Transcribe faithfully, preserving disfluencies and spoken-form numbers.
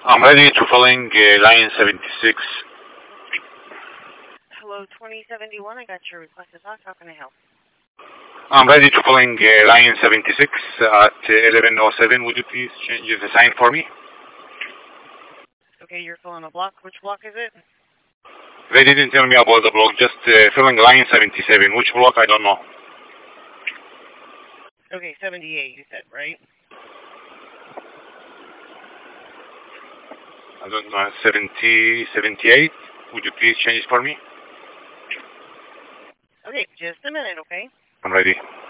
I'm ready to filling uh, line seventy-six. Hello, twenty seventy-one. I got your request to talk. How can I help? I'm ready to filling uh, line seventy-six at eleven oh seven. Would you please change the sign for me? Okay, you're filling a block. Which block is it? They didn't tell me about the block, just uh, filling line seventy-seven. Which block, I don't know. Okay, seventy-eight, you said, right? I don't know, seventy, seventy-eight. Would you please change it for me? Okay, just a minute, okay? I'm ready.